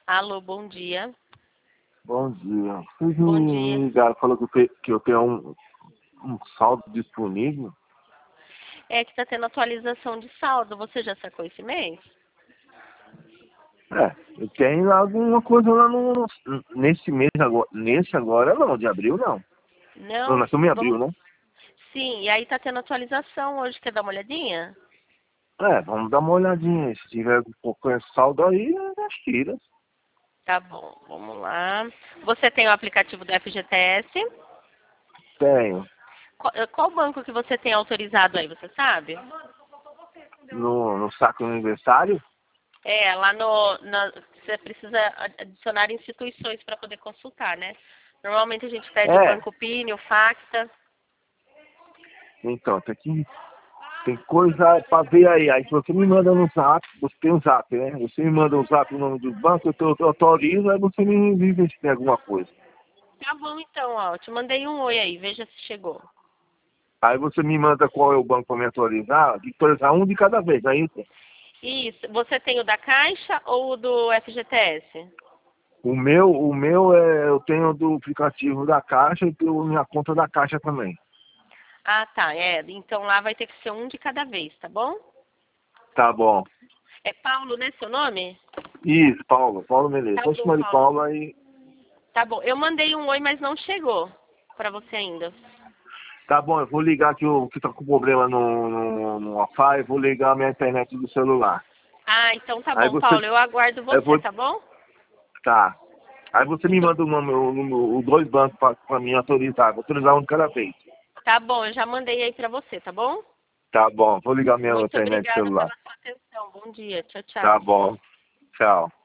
Alô, bom dia. Bom dia. Vocês Bom me dia. ligaram, falou que eu tenho um saldo disponível? É que tá tendo atualização de saldo. Você já sacou esse mês? Eu tenho alguma coisa lá nesse mês agora. Nesse agora não, de abril não. Não, Não? nós estamos em abril, Vamos... né? Sim, e aí tá tendo atualização hoje. Quer dar uma olhadinha? Vamos dar uma olhadinha. Se tiver um pouco de saldo aí, nós tira. Tá bom, vamos lá. Você tem o aplicativo do FGTS? Tenho. Qual banco que você tem autorizado aí, você sabe? No saque aniversário? É, lá você precisa adicionar instituições para poder consultar, né? Normalmente a gente pede o É. Banco Pini, o Facta. Então, tem coisa pra ver aí. Aí você me manda no zap, você tem um zap, né? Você me manda o zap o nome do banco, eu autorizo, aí você me diz se tem alguma coisa. Tá bom então, ó. Eu te mandei um oi aí, veja se chegou. Aí você me manda qual é o banco para me autorizar, de autorizar um de cada vez, aí Isso. Você tem o da Caixa ou o do FGTS? o meu eu tenho do aplicativo da Caixa e tenho minha conta da Caixa também. Ah, tá. É. Então lá vai ter que ser um de cada vez, tá bom? Tá bom. É Paulo, né, seu nome? Isso, Paulo Menezes. Tá Vou bom, chamar de Paulo. Paulo aí. Tá bom. Eu mandei um oi, mas não chegou pra você ainda. Tá bom, eu vou ligar que tá com problema no Wi-Fi, vou ligar a minha internet do celular. Ah, então tá Aí bom, você, Paulo. Eu aguardo eu você, vou, tá bom? tá. Aí você me Muito manda os dois bancos pra mim autorizar. Vou autorizar um de cada vez. Tá bom, eu já mandei aí pra você, tá bom? Tá bom, vou ligar minha Muito internet do obrigada celular. pela sua atenção. Bom dia. Tchau, Tá tchau. bom. Tchau.